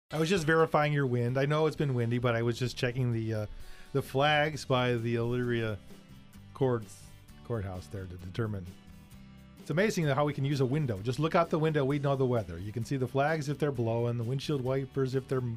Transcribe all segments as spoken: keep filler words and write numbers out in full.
I was just verifying your wind. I know it's been windy, but I was just checking the uh, the flags by the Elyria courts, courthouse there to determine. It's amazing how we can use a window. Just look out the window. We know the weather. You can see the flags if they're blowing, the windshield wipers if they're...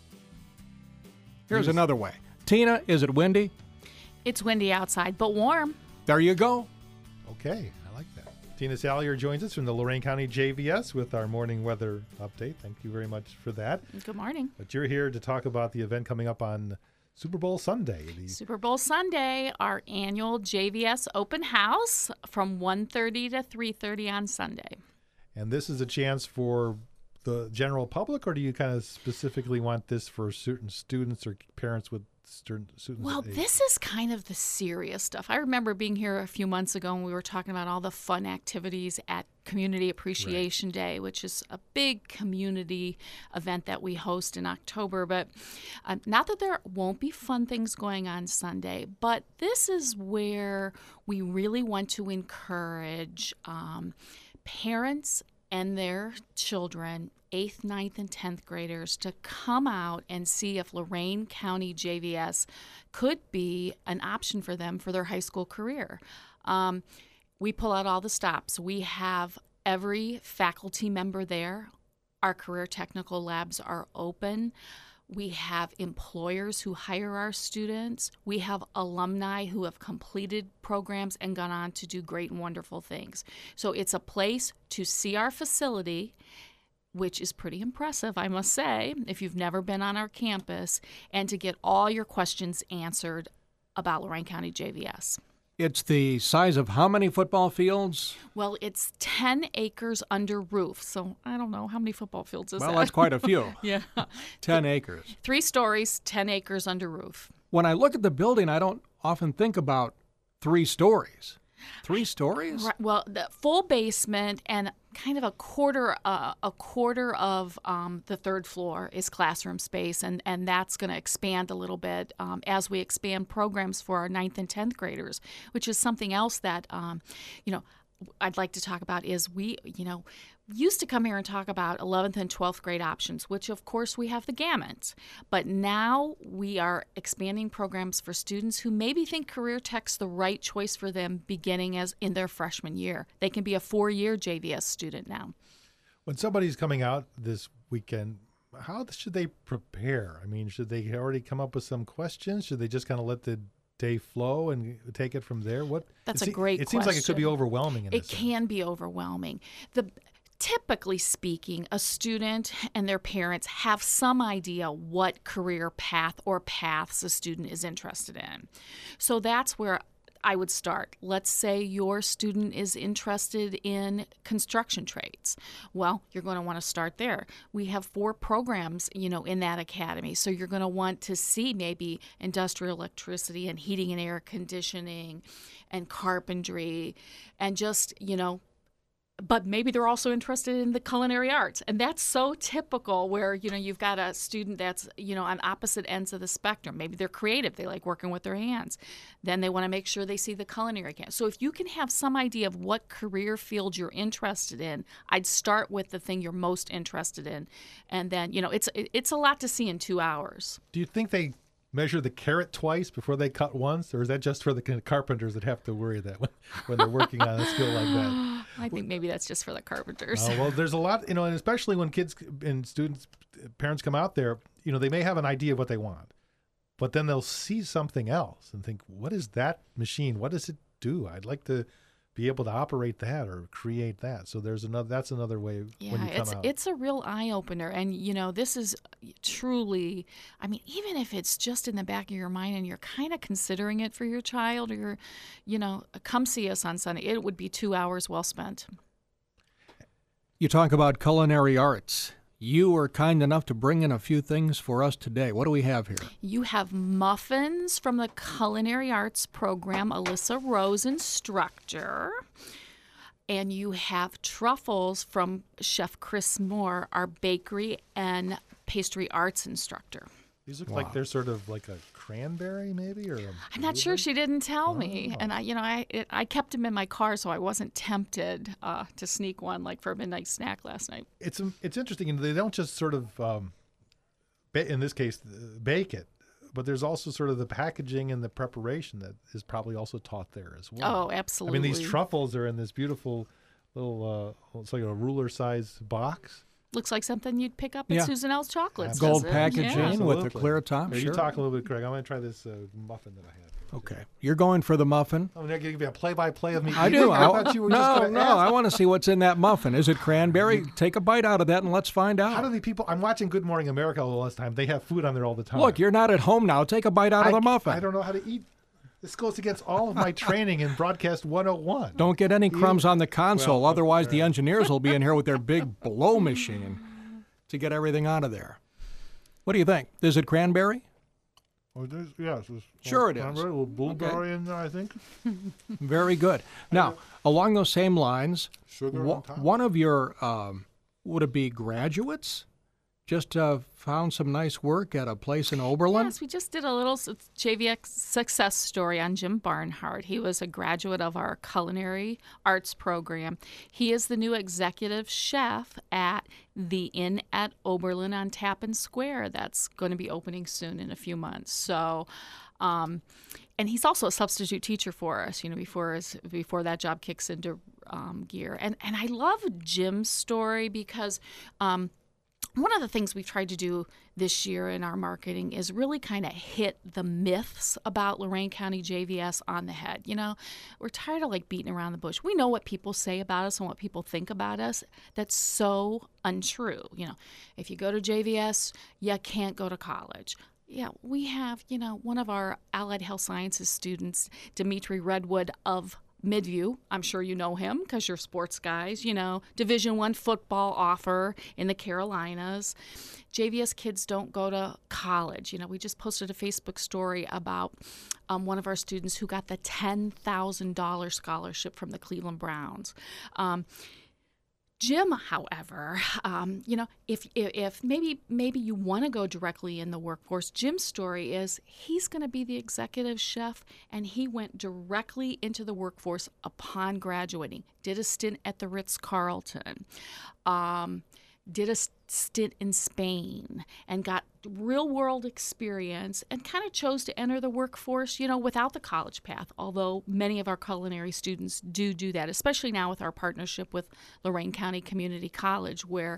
Here's another way. Tina, is it windy? It's windy outside, but warm. There you go. Okay, I like that. Tina Sallier joins us from the Lorain County J V S with our morning weather update. Thank you very much for that. Good morning. But you're here to talk about the event coming up on Super Bowl Sunday. The Super Bowl Sunday, our annual J V S open house from one thirty to three thirty on Sunday. And this is a chance for the general public, or do you kind of specifically want this for certain students or parents with certain students? Well, this is kind of the serious stuff. I remember being here a few months ago and we were talking about all the fun activities at Community Appreciation right. Day, which is a big community event that we host in October. But uh, not that there won't be fun things going on Sunday, but this is where we really want to encourage um, parents and their children, eighth, ninth, and tenth graders, to come out and see if Lorain County J V S could be an option for them for their high school career. Um, we pull out all the stops. We have every faculty member there. Our career technical labs are open. We have employers who hire our students. We have alumni who have completed programs and gone on to do great and wonderful things. So it's a place to see our facility, which is pretty impressive, I must say, if you've never been on our campus, and to get all your questions answered about Lorain County J V S. It's the size of how many football fields? Well, it's ten acres under roof, so I don't know. How many football fields is well, that? Well, that's quite a few. Yeah. ten acres. Three stories, ten acres under roof. When I look at the building, I don't often think about three stories. Three stories? Right, well, the full basement and kind of a quarter uh, a quarter of um, the third floor is classroom space, and, and that's going to expand a little bit um, as we expand programs for our ninth and tenth graders, which is something else that, um, you know, I'd like to talk about is we, you know, used to come here and talk about eleventh and twelfth grade options, which of course we have the gamut. But now we are expanding programs for students who maybe think career tech's the right choice for them beginning as in their freshman year. They can be a four-year J V S student now. When somebody's coming out this weekend, how should they prepare? I mean, should they already come up with some questions? Should they just kind of let the day flow and take it from there? What? That's a great It question. seems like it could be overwhelming. In It can sense. be overwhelming. The Typically speaking, a student and their parents have some idea what career path or paths a student is interested in. So that's where I would start. Let's say your student is interested in construction trades. Well, you're going to want to start there. We have four programs, you know, in that academy. So you're going to want to see maybe industrial electricity and heating and air conditioning and carpentry and just, you know, but maybe they're also interested in the culinary arts. And that's so typical where, you know, you've got a student that's, you know, on opposite ends of the spectrum. Maybe they're creative. They like working with their hands. Then they want to make sure they see the culinary camp. So if you can have some idea of what career field you're interested in, I'd start with the thing you're most interested in. And then, you know, it's it's a lot to see in two hours. Do you think they measure the carrot twice before they cut once, or is that just for the carpenters that have to worry that when, when they're working on a skill like that? I think maybe that's just for the carpenters. Uh, well, there's a lot, you know, and especially when kids and students, parents come out there, you know, they may have an idea of what they want, but then they'll see something else and think, what is that machine? What does it do? I'd like to be able to operate that or create that. So there's another, that's another way yeah, when you come it's, out. it's a real eye opener. And, you know, this is truly, I mean, even if it's just in the back of your mind and you're kind of considering it for your child or, your, you know, come see us on Sunday. It would be two hours well spent. You talk about culinary arts. You were kind enough to bring in a few things for us today. What do we have here? You have muffins from the Culinary Arts Program, Alyssa Rose instructor. And you have truffles from Chef Chris Moore, our bakery and pastry arts instructor. These look Wow. like they're sort of like a cranberry, maybe, or a I'm not sure. blueberry? She didn't tell me, Oh. and I, you know, I it, I kept them in my car, so I wasn't tempted uh, to sneak one like for a midnight snack last night. It's um, it's interesting. You know, they don't just sort of um, ba- in this case, uh, bake it. But there's also sort of the packaging and the preparation that is probably also taught there as well. Oh, absolutely. I mean, these truffles are in this beautiful little, uh, it's like a ruler-sized box. Looks like something you'd pick up at Yeah. Susan L's Chocolates. Gold doesn't it? packaging Yeah. with the Absolutely. clear top. Here, Sure. You talk a little bit, Craig. I'm going to try this uh, muffin that I have. Okay. You're going for the muffin. I'm going to give you a play-by-play of me I eating. do. I I, thought you were no, just going to no. ask. I want to see what's in that muffin. Is it cranberry? Take a bite out of that and let's find out. How do the people? I'm watching Good Morning America all this time. They have food on there all the time. Look, you're not at home now. Take a bite out I, of the muffin. I don't know how to eat. This goes against all of my training in Broadcast one oh one. Don't get any crumbs on the console. Well, Otherwise, the right. engineers will be in here with their big blow machine to get everything out of there. What do you think? Is it cranberry? Oh, there's, yes, there's Sure it a is. little blueberry in there, I think. Very good. Now, along those same lines, Sugar wha- on top. one of your, um, would it be graduates? Just uh, found some nice work at a place in Oberlin? Yes, we just did a little s- J V X success story on Jim Barnhart. He was a graduate of our culinary arts program. He is the new executive chef at the Inn at Oberlin on Tappan Square. That's going to be opening soon in a few months. So, um, and he's also a substitute teacher for us. You know, before his, before that job kicks into um, gear. And and I love Jim's story because. Um, One of the things we've tried to do this year in our marketing is really kind of hit the myths about Lorain County J V S on the head. You know, we're tired of like beating around the bush. We know what people say about us and what people think about us. That's so untrue. You know, if you go to J V S, you can't go to college. Yeah, we have, you know, one of our allied health sciences students, Dimitri Redwood of Midview. I'm sure you know him because you're sports guys, you know, Division One football offer in the Carolinas. J V S kids don't go to college. You know, we just posted a Facebook story about um, one of our students who got the ten thousand dollars scholarship from the Cleveland Browns. Um, Jim, however, um, you know, if, if if maybe maybe you want to go directly in the workforce, Jim's story is he's going to be the executive chef, and he went directly into the workforce upon graduating. Did a stint at the Ritz-Carlton, um, did a stint in Spain, and got real-world experience, and kind of chose to enter the workforce, you know, without the college path, although many of our culinary students do do that, especially now with our partnership with Lorain County Community College, where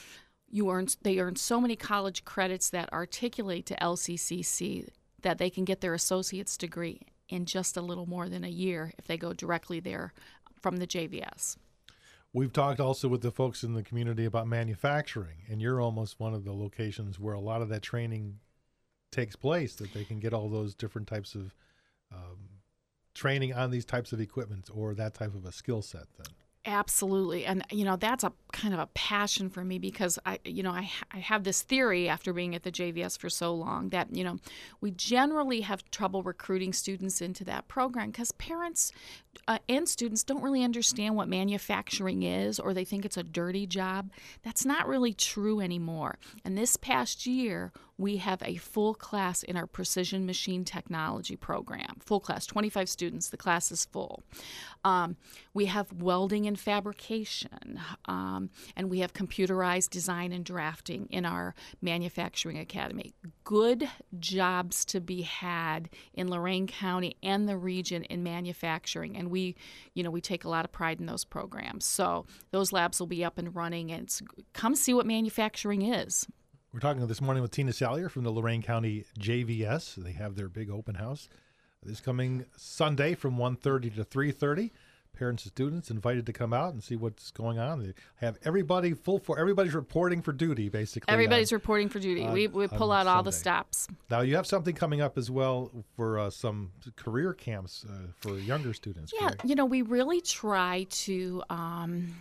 you earn they earn so many college credits that articulate to L C C C that they can get their associate's degree in just a little more than a year if they go directly there from the J V S. We've talked also with the folks in the community about manufacturing, and you're almost one of the locations where a lot of that training takes place, that they can get all those different types of um, training on these types of equipment or that type of a skill set then. Absolutely. And, you know, that's a kind of a passion for me because, I, you know, I, I have this theory after being at the J V S for so long that, you know, we generally have trouble recruiting students into that program because parents uh, and students don't really understand what manufacturing is, or they think it's a dirty job. That's not really true anymore. And this past year, we have a full class in our precision machine technology program. Full class, twenty-five students. The class is full. Um, we have welding and fabrication, um, and we have computerized design and drafting in our manufacturing academy. Good jobs to be had in Lorain County and the region in manufacturing, and we, you know, we take a lot of pride in those programs. So those labs will be up and running, and it's, come see what manufacturing is. We're talking this morning with Tina Salyer from the Lorain County J V S. They have their big open house this coming Sunday from one thirty to three thirty. Parents and students invited to come out and see what's going on. They have everybody full for everybody's reporting for duty, basically. Everybody's on, reporting for duty. on, we we pull on out all the Sunday. stops. Now you have something coming up as well for uh, some career camps uh, for younger students. Yeah, correct? you know, we really try to um,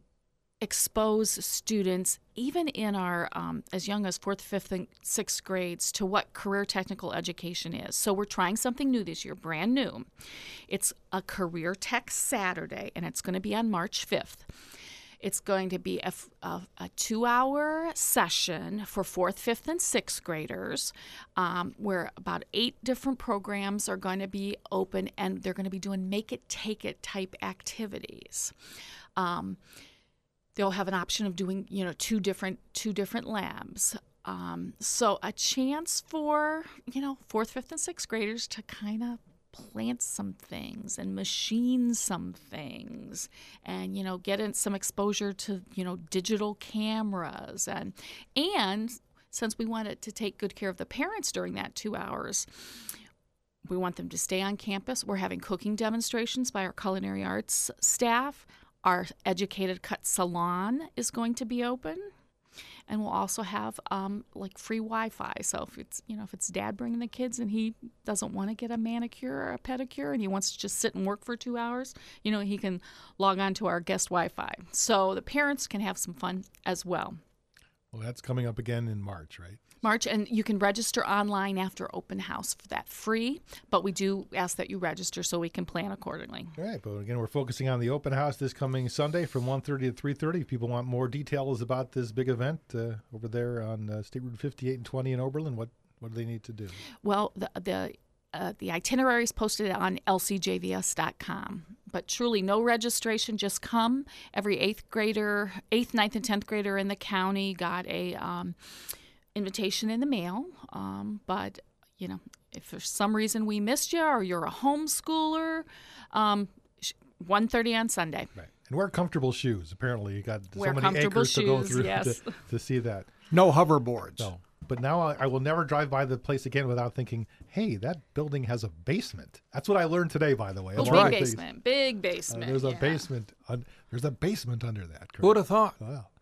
expose students, even in our um, as young as fourth, fifth, and sixth grades, to what career technical education is. So we're trying something new this year, brand new. It's a Career Tech Saturday, and it's going to be on March fifth. It's going to be a, a, a two-hour session for fourth, fifth, and sixth graders, um, where about eight different programs are going to be open, and they're going to be doing make-it-take-it type activities. Um, They'll have an option of doing, you know, two different two different labs. Um, so a chance for, you know, fourth, fifth, and sixth graders to kind of plant some things and machine some things and, you know, get in some exposure to, you know, digital cameras. And, and since we wanted to take good care of the parents during that two hours, we want them to stay on campus. We're having cooking demonstrations by our culinary arts staff. Our Educated Cut Salon is going to be open. And we'll also have um, like free Wi-Fi. So if it's, you know, if it's dad bringing the kids and he doesn't want to get a manicure or a pedicure and he wants to just sit and work for two hours, you know, he can log on to our guest Wi-Fi. So the parents can have some fun as well. Well, that's coming up again in March, right? March, and you can register online after open house for that free, but we do ask that you register so we can plan accordingly. All right, but again, we're focusing on the open house this coming Sunday from one thirty to three thirty. If people want more details about this big event uh, over there on uh, State Route fifty-eight and twenty in Oberlin, what, what do they need to do? Well, the the, uh, the itinerary is posted on L C J V S dot com. But truly, no registration. Just come. Every eighth grader, eighth, ninth, and tenth grader in the county got a um, invitation in the mail. Um, but you know, if for some reason we missed you or you're a homeschooler, um, one thirty on Sunday. Right, and wear comfortable shoes. Apparently, you got Wear so many acres shoes, to go through yes. to, to see that. No hoverboards. No. But now I, I will never drive by the place again without thinking, hey, that building has a basement. That's what I learned today, by the way. Oh, Of big all things. basement, big basement. Uh, there's a yeah. basement. Un- there's a basement under that. Who would have thought? Wow.